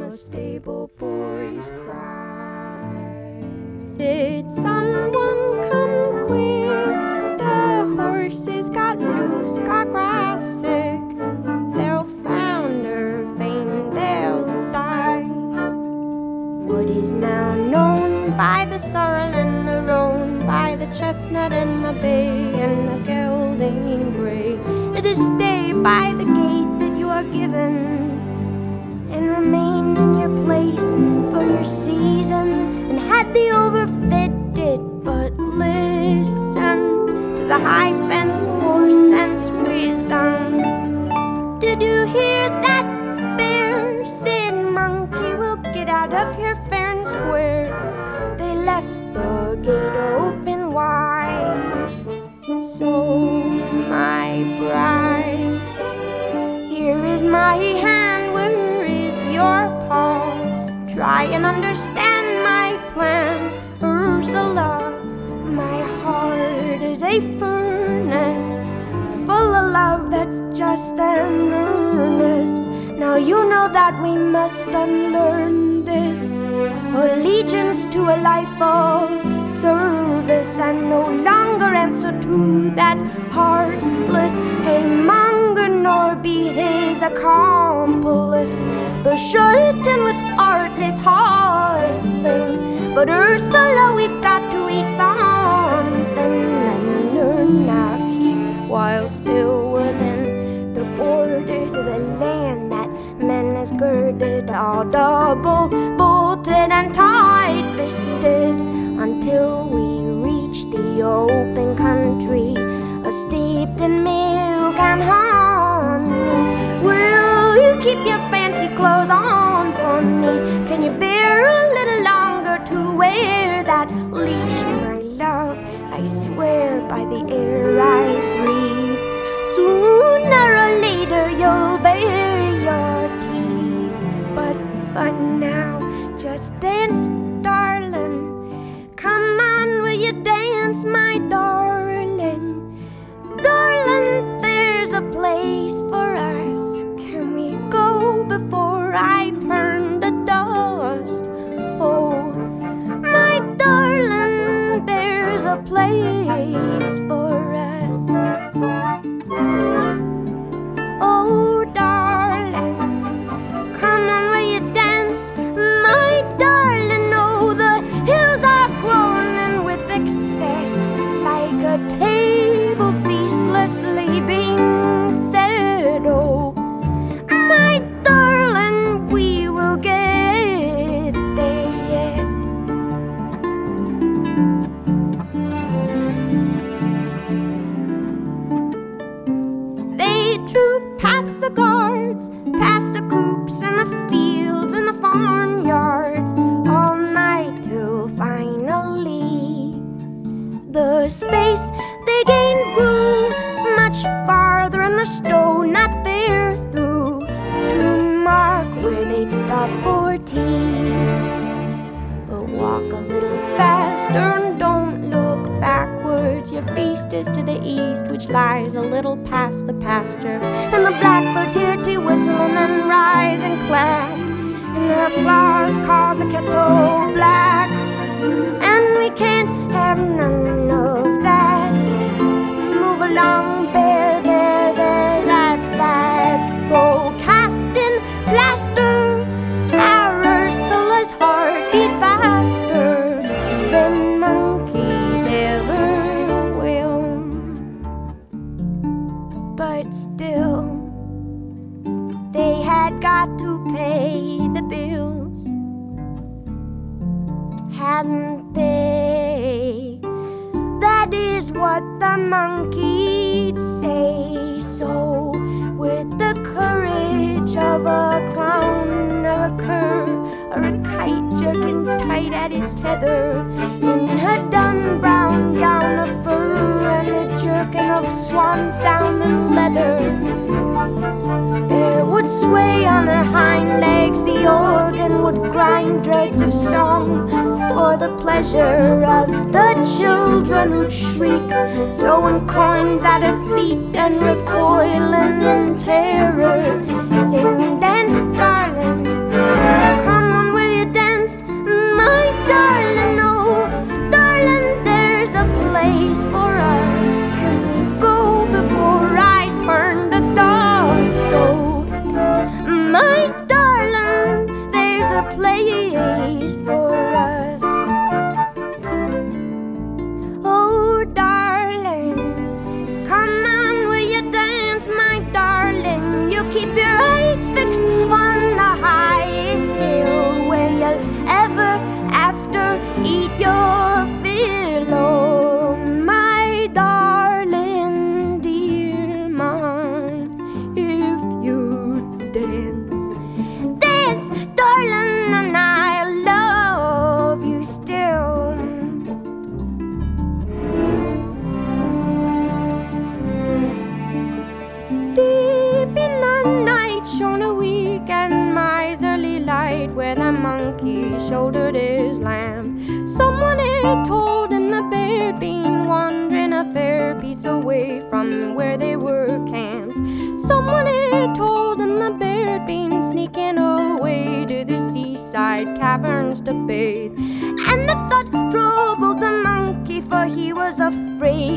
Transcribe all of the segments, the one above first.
the stable boys cry. Said someone come quick, the horses got loose, got grass sick. They'll founder, faint, they'll die. What is now known by the sorrel and the roan, by the chestnut and the bay and the gelding gray, it is stay by the gate that you are given, and remain in your place for your season. And had the overfed it but listened to the high fence more sense wisdom. Did you hear that bear? Said monkey, we'll get out of here fair and square. They left the gate open wide. So my bride, here is my hand, where is your paw? Try and understand my plan, Ursula. My heart is a furnace full of love that's just and earnest. Now you know that we must unlearn this allegiance to a life of service, and no longer answer to that heartless haymonger, nor be his accomplice, the charlatan with artless hustling. But Ursula, we've got to eat something and earn our keep while still within the borders of the land that men has girded, all double bolted and tight-fisted, until we reach the open country, steeped in milk and honey. Will you keep your fancy clothes on for me? Can you bear a little longer to wear that leash, my love? I swear by the air I breathe, sooner or later you'll bare your teeth. But for now, just dance, darling. Come on, will you dance, my darling? Darling, there's a place for us. Can we go before I turn to dust? Oh, my darling, there's a place for us. Oh, darling, come on, will you dance, my darling? Oh, the hills are groaning with excess, like a table ceaselessly being set. Oh, my darling, we will get there yet. They troop past the guards, past the coops and the fields and the farmyards, all night till finally the space they gained grew much farther, and the stone that bear through to mark where they'd stop for tea. But walk a little faster and don't look backwards. Your feast is to the east, which lies a little past the pasture, and the blackbirds hear to whistling and rise and clap, and their applause calls the kettle black. And we can't have none of that. Move along, bear, there, that's that. Go cast in plaster, our Ursula's heart beat faster than monkeys ever will. But still, they had got to pay the bills, hadn't they? That is what the monkey'd say. So with the courage of a clown or a cur or a kite jerking tight at its tether, in her dun brown gown of fur and a jerkin of swan's down and leather, there would sway on her hind legs the organ, would grind dregs of song for the pleasure of the children who'd shriek, throwing coins at her feet and recoiling in terror. Sing, dance, darling,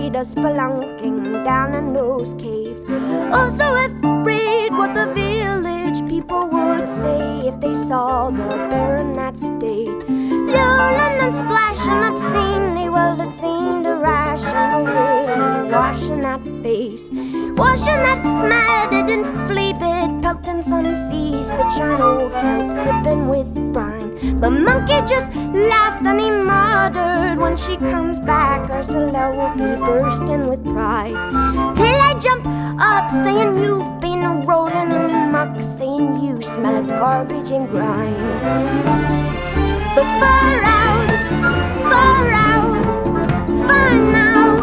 afraid of spelunking down in those caves. Also afraid what the village people would say if they saw the bear in that state. Lolling and splashing obscenely, well, it seemed irrational, really, washing that face. Washing that matted flea bit, pelting some sea spit, shine old kelp dripping with brine. The monkey just laughed and he muttered, when she comes back, Ursula will be bursting with pride. Till I jump up, saying you've been rolling in muck, saying you smell of garbage and grime. But far out, by now,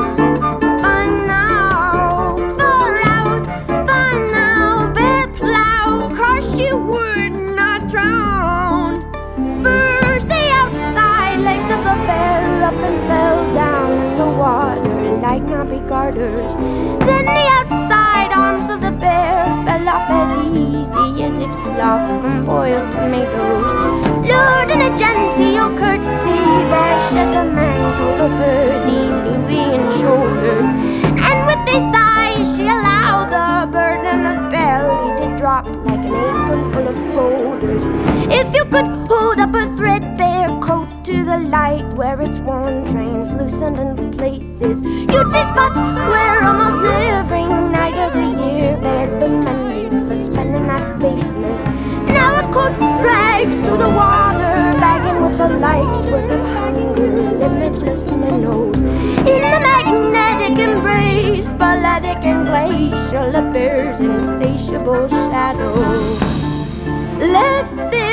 far out, by now, bear plow, 'cause she would not drown. First the outside legs of the bear up and fell down in the water like knobby garters. Then the outside arms of the bear fell off as easy as if sloughed from boiled tomatoes. Lord, in a genteel courtesy, bear shed the mantle of her diluvian shoulders, and with a sigh she allowed the burden of belly to drop like an apron full of boulders. If you could hold up a threadbare coat to the light where its worn translucent in places, you'd see spots where almost every night of the year bear'd been mending, suspending that baseness. Now a coat drags through the water, bagging what's a life's worth of hunger, limitless minnows. In the magnetic embrace, balletic and glacial, a bear's insatiable shadow left there.